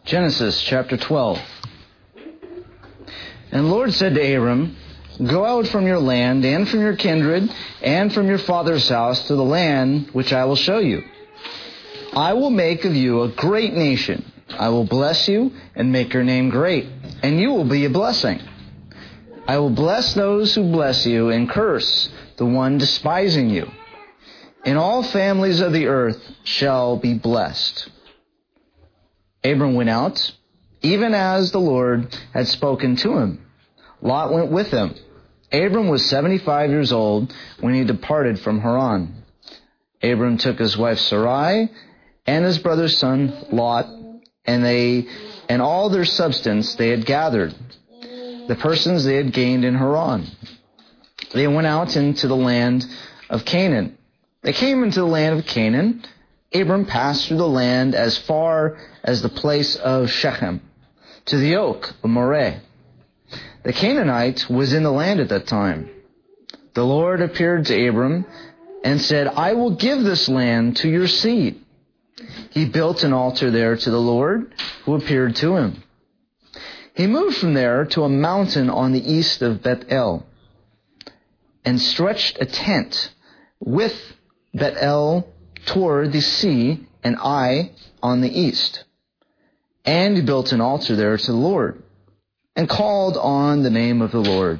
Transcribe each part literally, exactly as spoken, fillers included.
Genesis chapter twelve. And the Lord said to Abram, "Go out from your land and from your kindred and from your father's house to the land which I will show you. I will make of you a great nation. I will bless you and make your name great, and you will be a blessing. I will bless those who bless you and curse the one despising you. And all families of the earth shall be blessed." Abram went out, even as the Lord had spoken to him. Lot went with him. Abram was seventy-five years old when he departed from Haran. Abram took his wife Sarai and his brother's son Lot, and they and all their substance they had gathered, the persons they had gained in Haran. They went out into the land of Canaan. They came into the land of Canaan. Abram passed through the land as far as the place of Shechem, to the oak of Moreh. The Canaanite was in the land at that time. The Lord appeared to Abram and said, "I will give this land to your seed." He built an altar there to the Lord who appeared to him. He moved from there to a mountain on the east of Bethel and stretched a tent with Bethel toward the sea and Ai on the east. And he built an altar there to the Lord and called on the name of the Lord.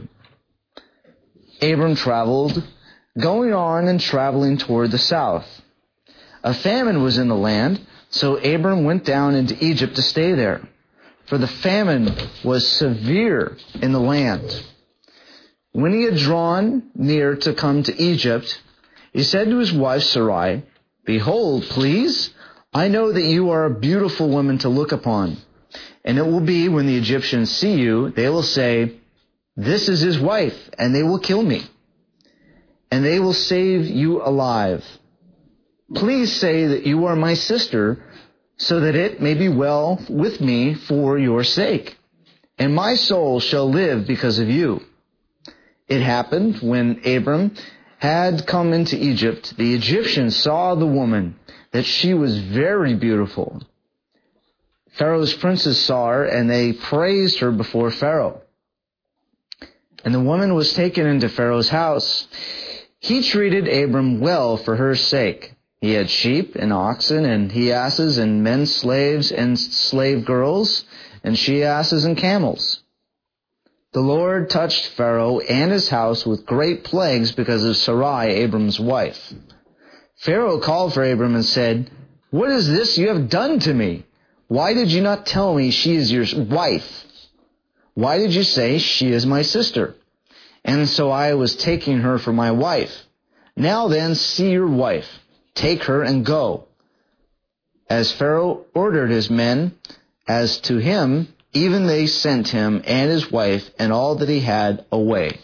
Abram traveled, going on and traveling toward the south. A famine was in the land, so Abram went down into Egypt to stay there, for the famine was severe in the land. When he had drawn near to come to Egypt, he said to his wife Sarai, "Behold, please, I know that you are a beautiful woman to look upon. And it will be when the Egyptians see you, they will say, 'This is his wife,' and they will kill me. And they will save you alive. Please say that you are my sister, so that it may be well with me for your sake. And my soul shall live because of you." It happened when Abram had come into Egypt, the Egyptians saw the woman, that she was very beautiful. Pharaoh's princes saw her, and they praised her before Pharaoh. And the woman was taken into Pharaoh's house. He treated Abram well for her sake. He had sheep and oxen and he-asses and men slaves and slave girls and she-asses and camels. The Lord touched Pharaoh and his house with great plagues because of Sarai, Abram's wife. Pharaoh called for Abram and said, "What is this you have done to me? Why did you not tell me she is your wife? Why did you say she is my sister? And so I was taking her for my wife. Now then, see your wife. Take her and go." As Pharaoh ordered his men, as to him, even they sent him and his wife and all that he had away.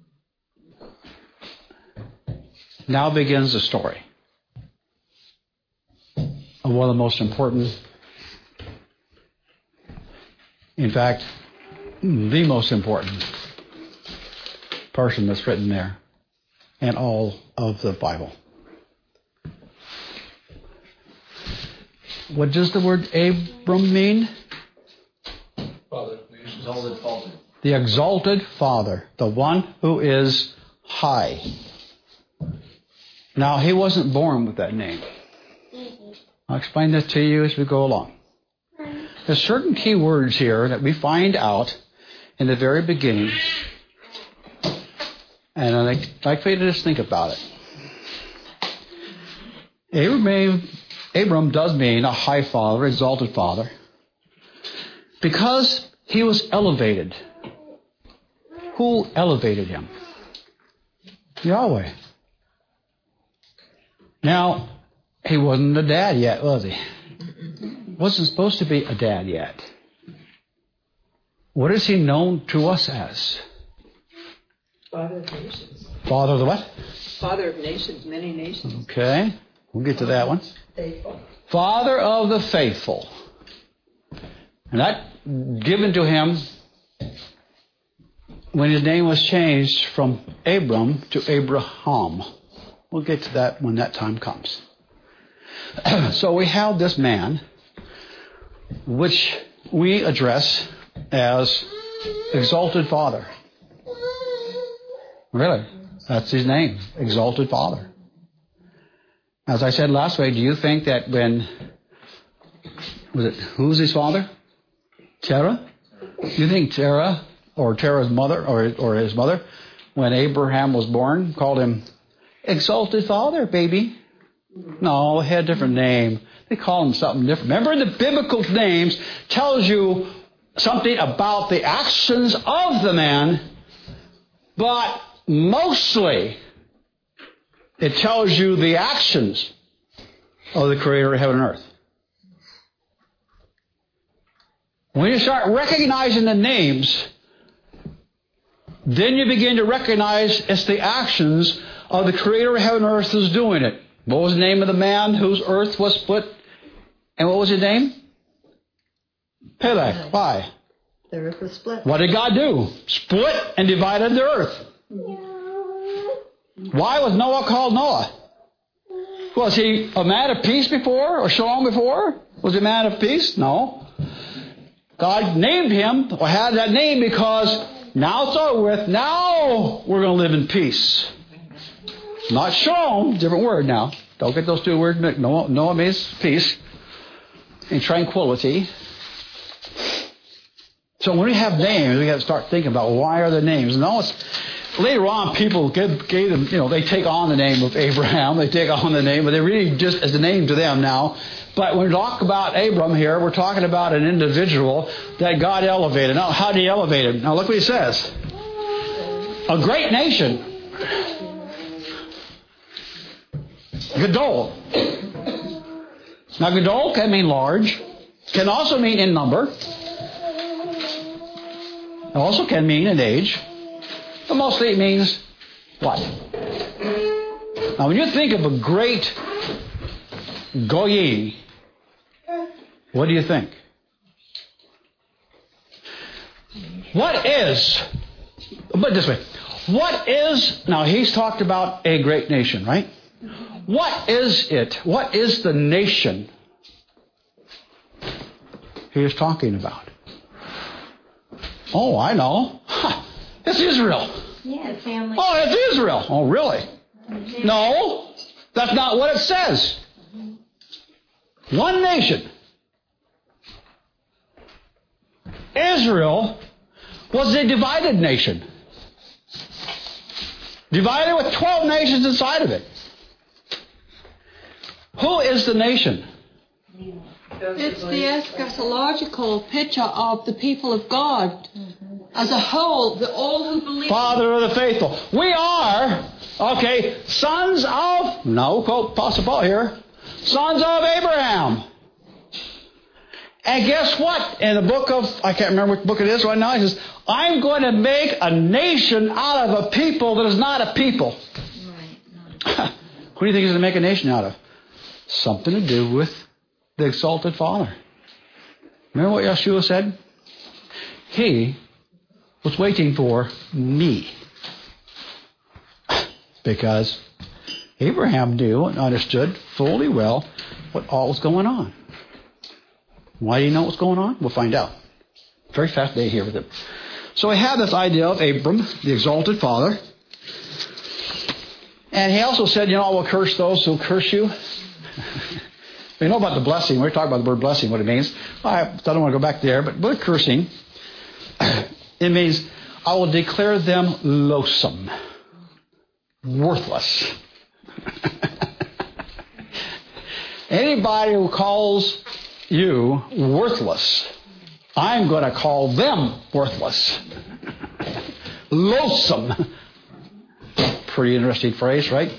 Now begins the story of one of the most important, in fact, the most important person that's written there in all of the Bible. What does the word Abram mean? Father, the exalted Father. The exalted Father, the one who is high. Now, he wasn't born with that name. I'll explain that to you as we go along. There's certain key words here that we find out in the very beginning. And I'd like for you to just think about it. Abram, Abram does mean a high father, exalted father, because he was elevated. Who elevated him? Yahweh. Now, he wasn't a dad yet, was he? Wasn't supposed to be a dad yet. What is he known to us as? Father of nations. Father of the what? Father of nations, many nations. Okay, we'll get to that one. Faithful. Father of the faithful. And that given to him when his name was changed from Abram to Abraham. We'll get to that when that time comes. So we have this man, which we address as Exalted Father. Really, that's his name, Exalted Father. As I said last week, do you think that when, was it, who's his father? Terah? Do you think Terah, or Terah's mother, or, or his mother, when Abraham was born, called him Exalted Father, baby? No, he had a different name. They call him something different. Remember, the biblical names tells you something about the actions of the man, but mostly it tells you the actions of the Creator of heaven and earth. When you start recognizing the names, then you begin to recognize it's the actions of the Creator of heaven and earth who's doing it. What was the name of the man whose earth was split? And what was his name? Peleg. Why? The earth was split. What did God do? Split and divided the earth. Why was Noah called Noah? Was he a man of peace before or shalom before? Was he a man of peace? No. God named him or had that name because now it's over with. Now we're going to live in peace. Not shalom, different word now. Don't get those two words. Noah, Noah means peace and tranquility. So when we have names, we have to start thinking about why are the names. No, it's later on people gave, gave them, you know, they take on the name of Abraham, they take on the name, but they really just as the name to them now. But when we talk about Abram here, we're talking about an individual that God elevated. Now, how did he elevate him? Now look what he says. A great nation. Gadol. Now, Gadol can mean large, can also mean in number, it also can mean in age, but mostly it means what? Now, when you think of a great Goyi, what do you think? What is, but this way, what is, now he's talked about a great nation, right? What is it? What is the nation he is talking about? Oh, I know. Huh. It's Israel. Yeah, family. Oh, it's Israel. Oh, really? No, that's not what it says. One nation. Israel was a divided nation. Divided with twelve nations inside of it. Who is the nation? It's the eschatological picture of the people of God as a whole, the all who believe. Father of the faithful. We are, okay, sons of, no, quote Apostle Paul here, sons of Abraham. And guess what? In the book of, I can't remember which book it is right now, he says, I'm going to make a nation out of a people that is not a people. Right. Who do you think he's going to make a nation out of? Something to do with the exalted Father. Remember what Yeshua said? He was waiting for me. Because Abraham knew and understood fully well what all was going on. Why do you know what's going on? We'll find out. Very fast day here with it. So we have this idea of Abram, the exalted Father. And he also said, you know, I will curse those who curse you. We know about the blessing. We're talking about the word blessing, what it means. I don't want to go back there, but word cursing, it means I will declare them loathsome, worthless. Anybody who calls you worthless, I'm going to call them worthless. Loathsome. Pretty interesting phrase, right?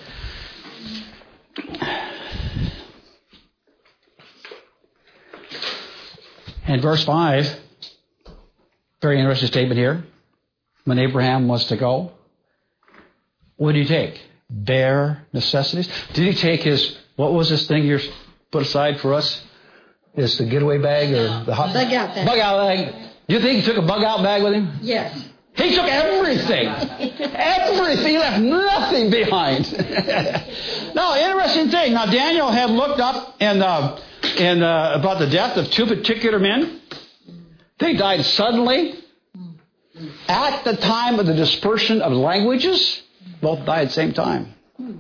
And verse five, very interesting statement here. When Abraham was to go, what did he take? Bare necessities? Did he take his, what was this thing here put aside for us? Is the getaway bag or the hot bug out bag? Bug out bag. Do you think he took a bug out bag with him? Yes. He took everything. Everything. He left nothing behind. Now, interesting thing. Now, Daniel had looked up in, uh, in, uh, about the death of two particular men. They died suddenly. At the time of the dispersion of languages, both died at the same time.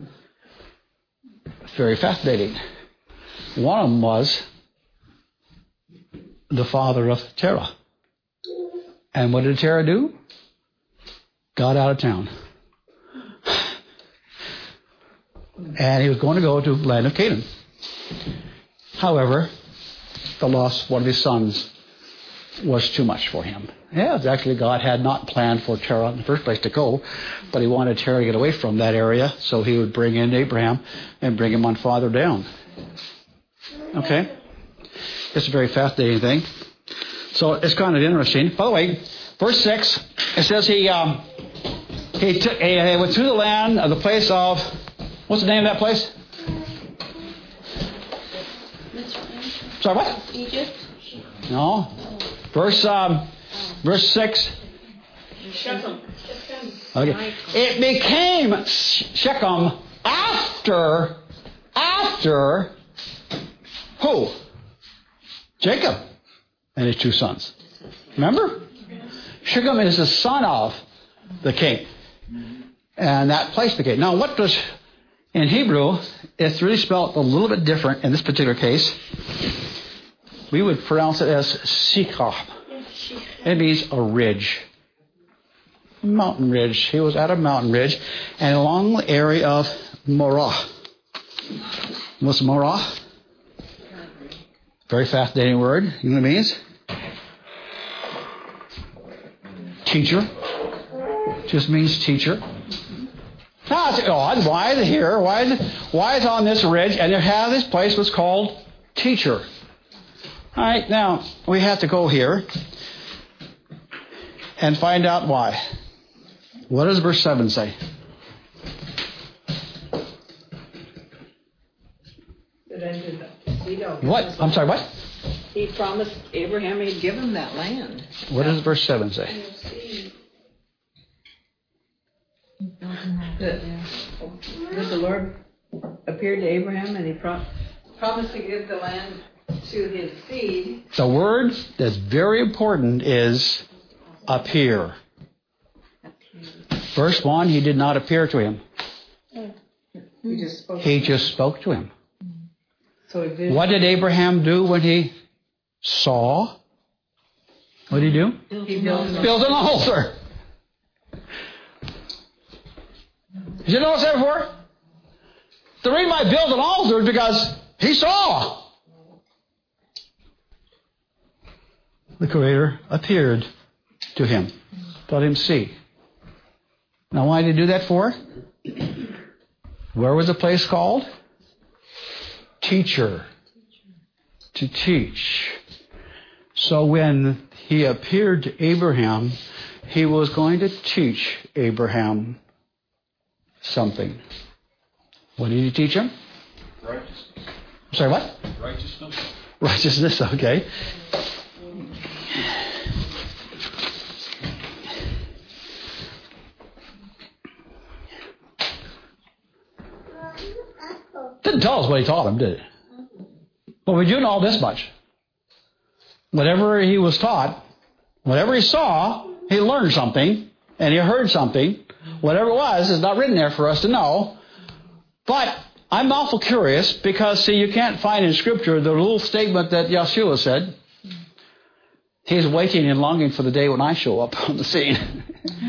Very fascinating. One of them was the father of Terah. And what did Terah do? Got out of town. And he was going to go to the land of Canaan. However, the loss of one of his sons was too much for him. Yeah, actually God had not planned for Terah in the first place to go, but he wanted Terah to get away from that area, so he would bring in Abraham and bring him on farther down. Okay? It's a very fascinating thing. So it's kind of interesting. By the way, verse six, it says he um, he, took, he went through the land of the place of, what's the name of that place? Sorry, what? Egypt? No. Verse um, verse six. Shechem. Okay. It became Shechem after after who? Jacob and his two sons. Remember? Shechem is the son of the king. And that place became. Now what does, in Hebrew, it's really spelled a little bit different in this particular case. We would pronounce it as Shechem. It means a ridge. Mountain ridge. He was at a mountain ridge. And along the area of Morah. What's Morah? Very fascinating word. You know what it means? Teacher. Just means teacher. Now it's odd. Why is it here? Why is it, why is it on this ridge? And they have this place was called Teacher. All right, now we have to go here and find out why. What does verse seven say? What? I'm sorry, what? He promised Abraham he'd give him that land. What does verse seven say? That, that the Lord appeared to Abraham and he pro- promised to give the land to his seed. The word that's very important is appear. Verse one, he did not appear to him. He just spoke. He just spoke to him. So he did. What did Abraham do when he saw? What did he do? He built Built an altar. Did you notice that before? The reason why I built an altar is because he saw. The Creator appeared to him. Let him see. Now why did he do that for? Where was the place called? Teacher. To teach. So when he appeared to Abraham, he was going to teach Abraham something. What did he teach him? Righteousness. Sorry, what? Righteousness. Righteousness, okay. Didn't tell us what he taught him, did it? But we do know this much. Whatever he was taught, whatever he saw, he learned something, and he heard something. Whatever it was is not written there for us to know. But I'm awful curious because, see, you can't find in Scripture the little statement that Yeshua said. He's waiting and longing for the day when I show up on the scene.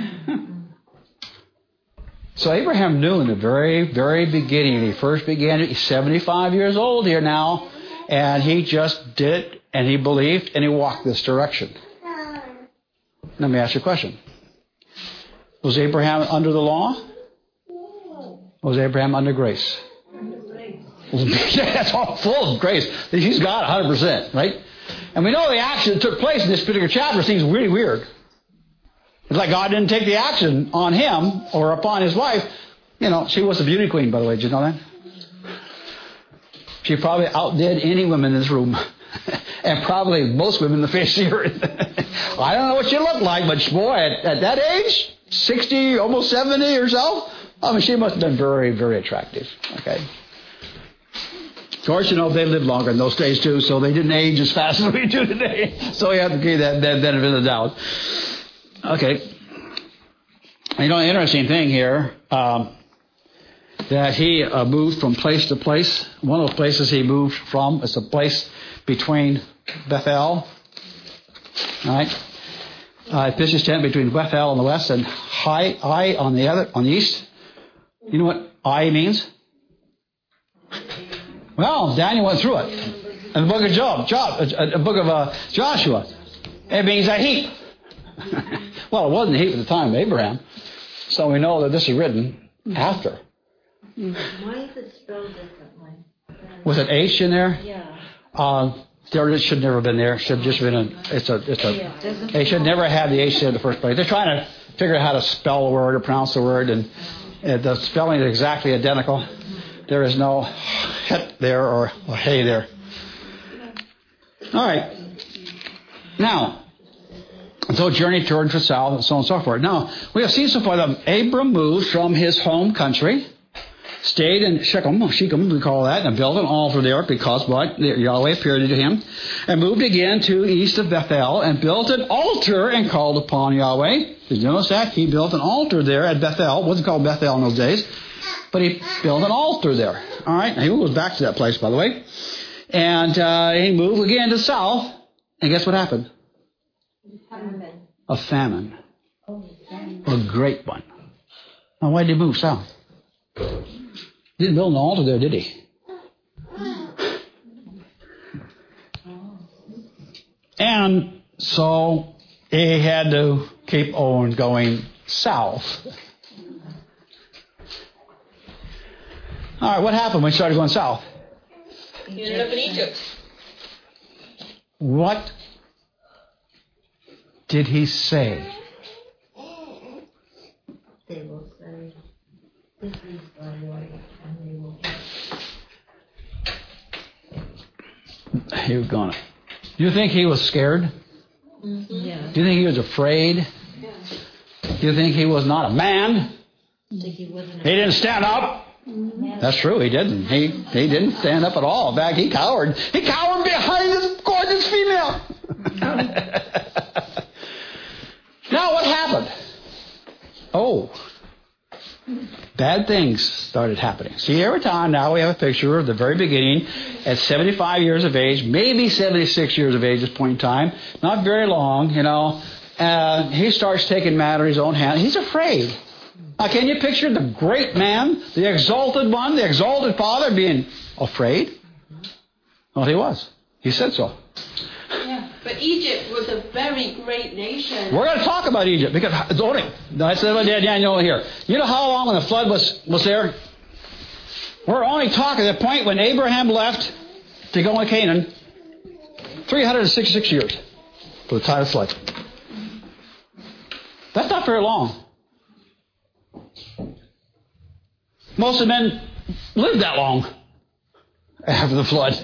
So Abraham knew in the very, very beginning, when he first began it, he's seventy-five years old here now, and he just did it, and he believed, and he walked this direction. Let me ask you a question. Was Abraham under the law? Was Abraham under grace? That's all full of grace. He's got one hundred percent, right? And we know the action that took place in this particular chapter seems really weird. It's like God didn't take the action on him or upon his wife. You know, she was a beauty queen, by the way. Did you know that? She probably outdid any woman in this room. And probably most women in the face of the earth. I don't know what she looked like, but boy, at, at that age, sixty, almost seventy or so, I mean, she must have been very, very attractive. Okay. Of course, you know, they lived longer in those days, too, so they didn't age as fast as we do today. So you have to give that, that benefit of the doubt. Okay. You know, an interesting thing here, um, that he uh, moved from place to place. One of the places he moved from is a place between Bethel, right? Uh, he pitched his tent between Bethel on the west and Hai, Ai on the other, on the east. You know what Ai means? Well, Daniel went through it. In the book of Job, Job, a, a book of uh, Joshua, it means a heap. Well, it wasn't a heap at the time of Abraham, so we know that this is written after. Why is it spelled differently? Was it H in there? Yeah. Uh, there should never have been there. Should have just been a. It's a. It's a. They should never have the H there in the first place. They're trying to figure out how to spell the word or pronounce the word, and uh, the spelling is exactly identical. There is no het there or, or hey there. All right. Now, so journey toward the south and so on and so forth. Now, we have seen so far that Abram moved from his home country, stayed in Shechem, Shechem we call that, and built an altar there because what? Yahweh appeared to him, and moved again to east of Bethel and built an altar and called upon Yahweh. Did you notice that? He built an altar there at Bethel. It wasn't called Bethel in those days, but he built an altar there. All right? He was back to that place, by the way. And uh, he moved again to south, and guess what happened? Famine. A famine. Oh, famine. A great one. Now, why did he move south? Didn't build an altar there, did he? And so he had to keep on going south. All right, what happened when he started going south? He ended up in Egypt. What did he say? They will say, this is the Lord, and they will He was gonna. Do you think he was scared? mm-hmm. Yeah. Do you think he was afraid? Do you think he was not a man? He wasn't. He didn't stand up. Mm-hmm. That's true. He didn't. He he didn't stand up at all. In fact, he cowered. He cowered behind this gorgeous female. Now what happened? Oh, bad things started happening. See, every time now we have a picture of the very beginning at seventy-five years of age, maybe seventy-six years of age at this point in time. Not very long, you know. Uh, he starts taking matter in his own hand. He's afraid. Now, can you picture the great man, the exalted one, the exalted father being afraid? Well, he was. He said so. Yeah, but Egypt was a very great nation. We're going to talk about Egypt because it's only. That's what Daniel here. You know how long when the flood was, was there? We're only talking at the point when Abraham left to go into Canaan. three hundred sixty-six years for the time of the flood. That's not very long. Most of the men lived that long after the flood.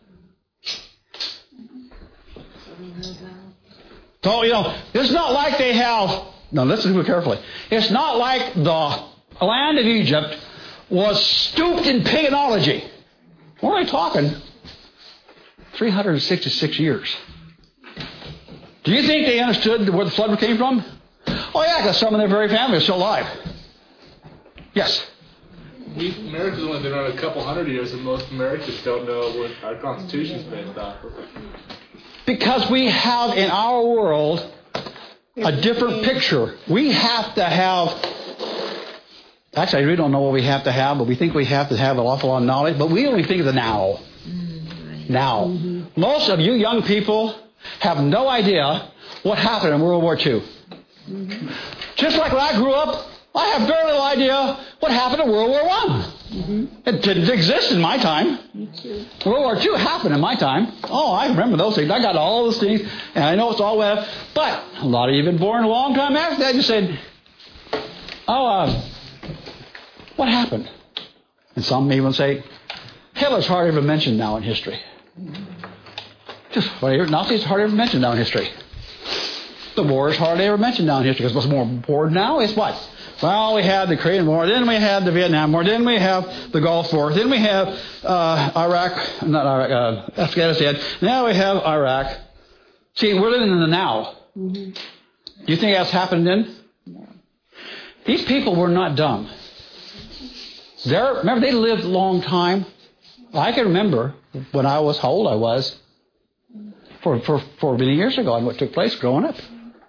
So, you know, it's not like they have... Now, listen to me carefully. It's not like the land of Egypt was stooped in paganism. We're only talking three hundred sixty-six years. Do you think they understood where the flood came from? Oh, yeah, because some of their very family are still alive. Yes? We, America's only been around a couple hundred years, and most Americans don't know what our Constitution's based off of. Because we have in our world a different picture. We have to have... Actually, we don't know what we have to have, but we think we have to have an awful lot of knowledge. But we only think of the now. Now. Mm-hmm. Most of you young people have no idea what happened in World War Two. Mm-hmm. Just like when I grew up, I have very little idea what happened in World War One. Mm-hmm. It didn't exist in my time. World War Two happened in my time. Oh, I remember those things. I got all those things, and I know it's all web. But a lot of you have been born a long time after that. You said, oh, uh, what happened? And some even say, Hitler's hardly ever mentioned now in history. Just Nazis hardly ever mentioned now in history. The war is hardly ever mentioned now in history because what's more important now is what? Well, we had the Korean War, then we had the Vietnam War, then we have the Gulf War, then we have uh, Iraq, not Iraq, uh, Afghanistan, now we have Iraq. See, we're living in the now. Mm-hmm. Do you think that's happened then? No. These people were not dumb. They're, remember, they lived a long time. I can remember when I was, how old I was, for, for, for many years ago, and what took place growing up.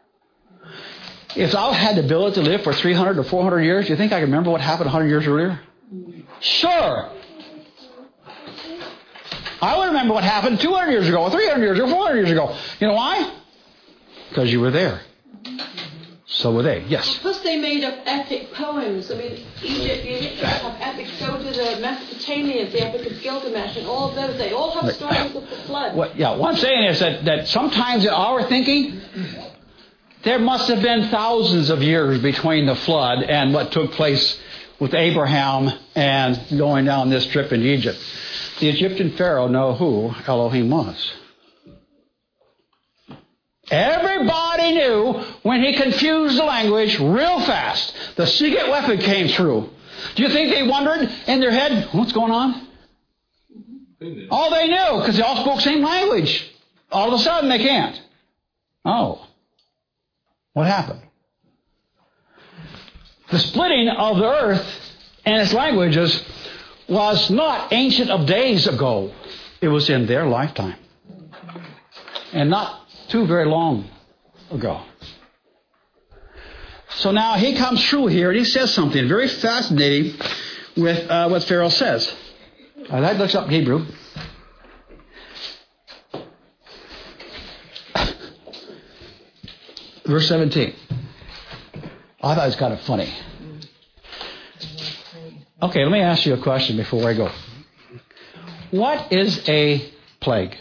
If I had the ability to live for three hundred or four hundred years, do you think I can remember what happened one hundred years earlier? Sure. I would remember what happened two hundred years ago, or three hundred years ago, or four hundred years ago. You know why? Because you were there. So were they, yes. Plus they made up epic poems. I mean, Egypt, you have epics. Go to the Mesopotamians, the Epic of Gilgamesh, and all of those. They all have stories of the flood. What, yeah, what I'm saying is that, that sometimes in our thinking, there must have been thousands of years between the flood and what took place with Abraham and going down this trip in Egypt. The Egyptian Pharaoh knew who Elohim was. Everybody knew when he confused the language real fast. The secret weapon came through. Do you think they wondered in their head, what's going on? They all they knew, because they all spoke the same language. All of a sudden they can't. Oh. What happened? The splitting of the earth and its languages was not ancient of days ago. It was in their lifetime. And not too very long ago. So now he comes through here and he says something very fascinating with uh, what Pharaoh says. I like to look up Hebrew. Verse seventeen. I thought it was kind of funny. Okay, let me ask you a question before I go. What is a plague?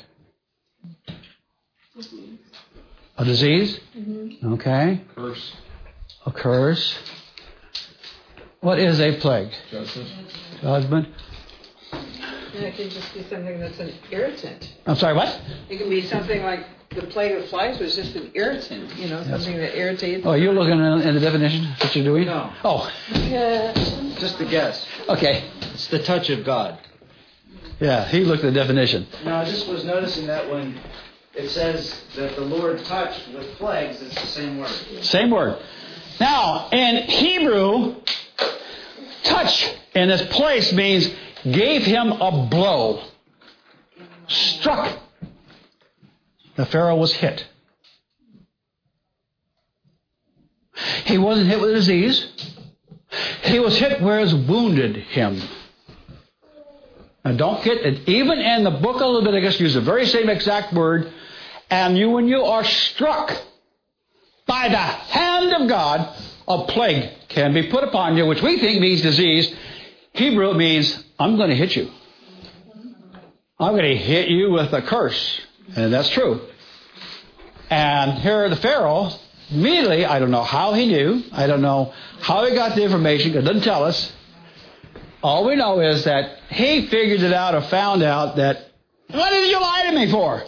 A disease? Mm-hmm. Okay. Curse. A curse. What is a plague? Judgment. Judgment. And it can just be something that's an irritant. I'm sorry, what? It can be something like the plague of flies was just an irritant, you know, something that irritates. Oh, you're looking in, in the definition? What you're doing? No. Oh. Yeah. Just a guess. Okay. It's the touch of God. Yeah, he looked at the definition. No, I just was noticing that when it says that the Lord touched with plagues, it's the same word. Same word. Now, in Hebrew, touch in this place means gave him a blow. Struck. The Pharaoh was hit. He wasn't hit with a disease. He was hit where it wounded him. Now don't get it. Even in the book of Leviticus, use the very same exact word. And you, when you are struck by the hand of God, a plague can be put upon you, which we think means disease. Hebrew means, I'm going to hit you. I'm going to hit you with a curse. And that's true. And here the Pharaoh, immediately, I don't know how he knew. I don't know how he got the information. It doesn't tell us. All we know is that he figured it out or found out that, what did you lie to me for?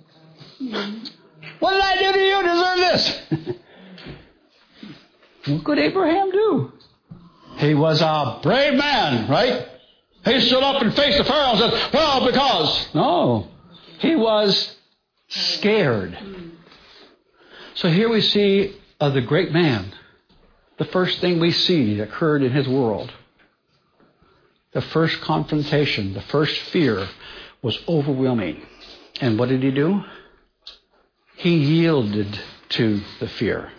What did I do to you to deserve this? What could Abraham do? He was a brave man, right? He stood up and faced the Pharaoh and said, well, because. No. He was scared. So here we see uh, the great man. The first thing we see that occurred in his world. The first confrontation, the first fear was overwhelming. And what did he do? He yielded to the fear.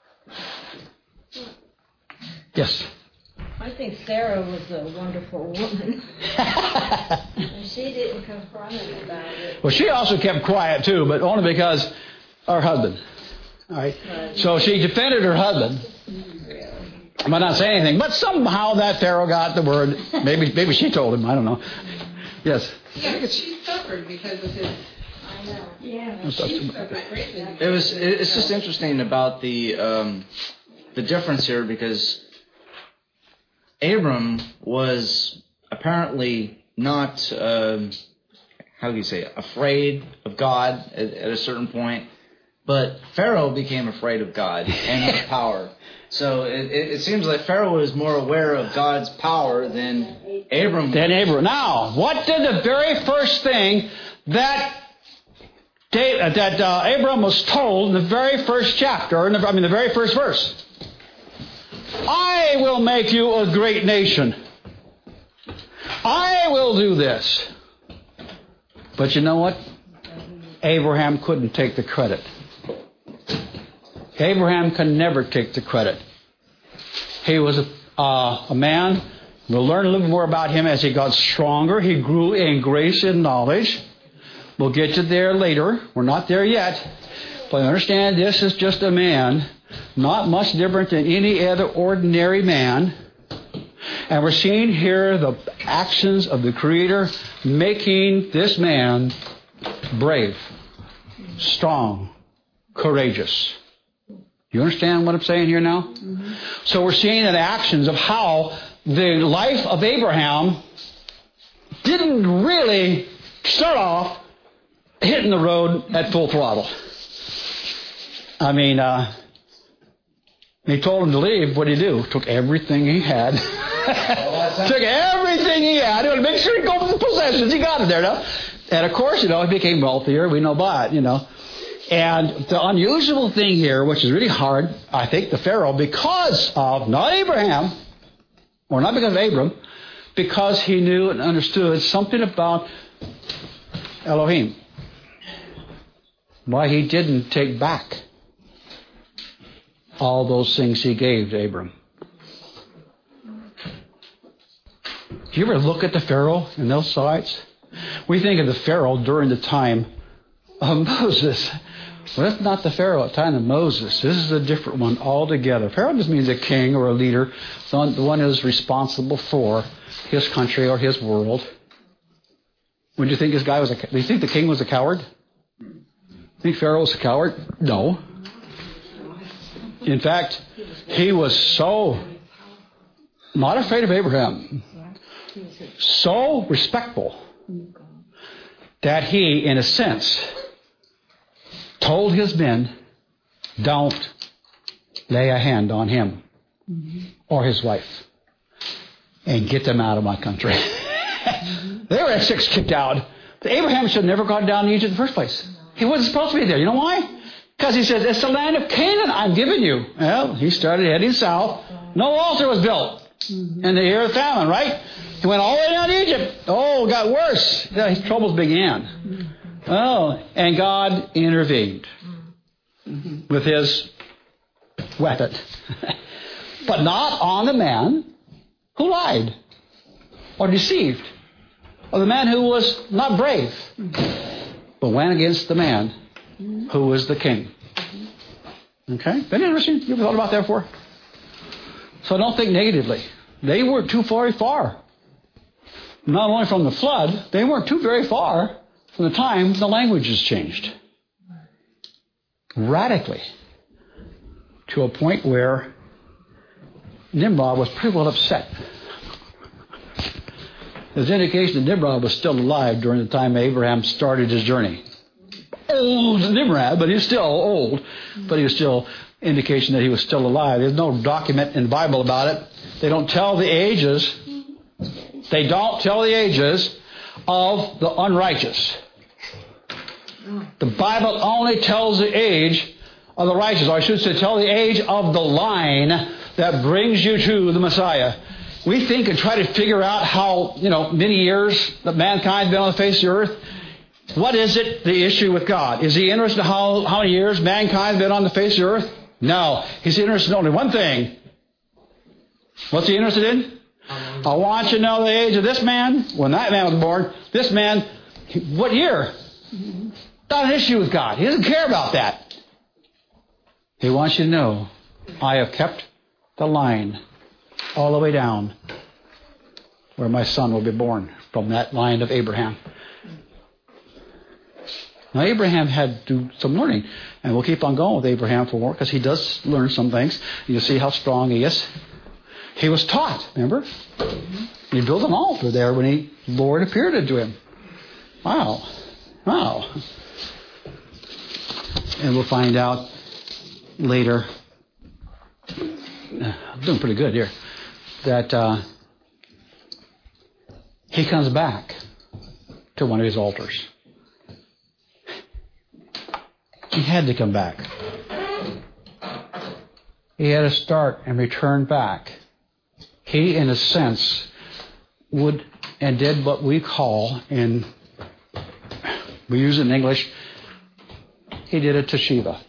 Yes? I think Sarah was a wonderful woman. She didn't confront him about it. Well, she also kept quiet too, but only because her husband. All right. Right. So she defended her husband. Really? But not saying anything. But somehow that Pharaoh got the word. Maybe maybe she told him. I don't know. Yes. Yeah, she suffered because of his. I know. Yeah. She suffered greatly. It was. It's just interesting about the um, the difference here because Abram was apparently not. Um, how do you say it? Afraid of God at, at a certain point. But Pharaoh became afraid of God and his power. So it, it, it seems like Pharaoh was more aware of God's power than Abram. Than Abram. Now, what did the very first thing that David, that uh, Abram was told in the very first chapter, in the, I mean the very first verse? I will make you a great nation. I will do this. But you know what? Abraham couldn't take the credit. Abraham can never take the credit. He was a, uh, a man. We'll learn a little more about him as he got stronger. He grew in grace and knowledge. We'll get to there later. We're not there yet. But understand this is just a man, not much different than any other ordinary man. And we're seeing here the actions of the Creator making this man brave, strong, courageous. You understand what I'm saying here now? Mm-hmm. So we're seeing the actions of how the life of Abraham didn't really start off hitting the road at full throttle. I mean, uh, he told him to leave. What did he do? Took everything he had. Took everything he had. He make sure he go for the possessions. He got it there, no? And of course, you know, he became wealthier. We know by it, you know. And the unusual thing here, which is really hard, I think, the Pharaoh, because of, not Abraham, or not because of Abram, because he knew and understood something about Elohim. Why he didn't take back all those things he gave to Abram. Do you ever look at the Pharaoh in those sides? We think of the Pharaoh during the time of Moses. Well, that's not the Pharaoh at the time of Moses. This is a different one altogether. Pharaoh just means a king or a leader, the one who is responsible for his country or his world. Would you think this guy was a? Do you think the king was a coward? Think Pharaoh was a coward? No. In fact, he was so not afraid of Abraham, so respectful that he, in a sense, told his men, don't lay a hand on him or his wife and get them out of my country. They were at six kicked out. But Abraham should have never gone down to Egypt in the first place. He wasn't supposed to be there. You know why? Because he says, it's the land of Canaan I'm giving you. Well, he started heading south. No altar was built in the year of famine, right? He went all the way down to Egypt. Oh, it got worse. Yeah, his troubles began. Oh, and God intervened with his weapon. But not on the man who lied or deceived, or the man who was not brave, but went against the man who was the king. Okay? Been interesting? You ever thought about that before? So don't think negatively. They weren't too very far. Not only from the flood, they weren't too very far from the time the languages changed. Radically. To a point where Nimrod was pretty well upset. There's indication that Nimrod was still alive during the time Abraham started his journey. Old Nimrod, but he's still old. But he was still indication that he was still alive. There's no document in the Bible about it. They don't tell the ages. They don't tell the ages of the unrighteous. The Bible only tells the age of the righteous. Or I should say, tell the age of the line that brings you to the Messiah. We think and try to figure out how, you know, many years that mankind's been on the face of the earth. What is it, the issue with God? Is he interested in how, how many years mankind's been on the face of the earth? No. He's interested in only one thing. What's he interested in? I want you to know the age of this man, when that man was born. This man, what year? Not an issue with God. He doesn't care about that. He wants you to know, I have kept the line all the way down where my son will be born, from that line of Abraham. Now, Abraham had to do some learning, and we'll keep on going with Abraham for more, because he does learn some things. You'll see how strong he is. He was taught, remember? He built an altar there when he, Lord appeared to him. Wow. Wow. And we'll find out later, I'm doing pretty good here, that uh, he comes back to one of his altars. He had to come back. He had to start and return back. He, in a sense, would and did what we call, in we use it in English, he did a teshuva.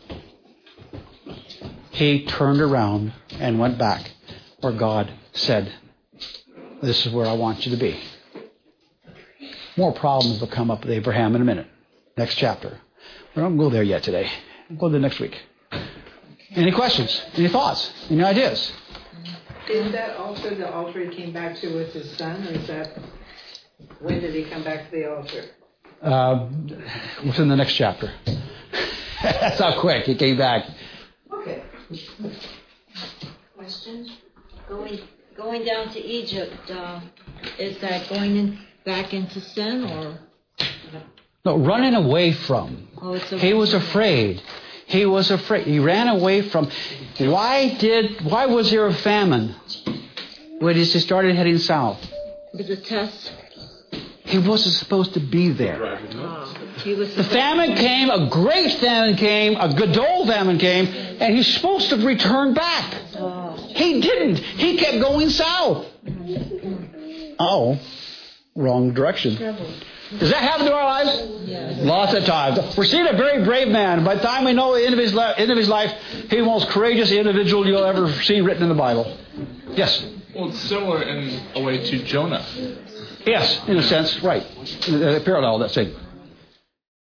He turned around and went back where God said, this is where I want you to be. More problems will come up with Abraham in a minute. Next chapter. We don't go there yet today. We'll go there next week. Any questions? Any thoughts? Any ideas? Is that altar the altar he came back to with his son, or is that, when did he come back to the altar? Uh, within the next chapter. That's how quick he came back. Okay. Question? Going going down to Egypt, uh, is that going in, back into sin, or? No, running away from. Oh, it's a, He was afraid. He was afraid. He ran away from. Why did? Why was there a famine when he started heading south? It was a test. He wasn't supposed to be there. Oh, he was The famine came, a great famine came, a Gadol famine came, and he's supposed to return back. Oh. He didn't. He kept going south. Oh, wrong direction. Does that happen to our lives? Yes. Lots of times. We're seeing a very brave man. By the time we know the end of his, li- end of his life, he's the most courageous individual you'll ever see written in the Bible. Yes? Well, it's similar in a way to Jonah. Yes, in a sense, right. A parallel, that's it.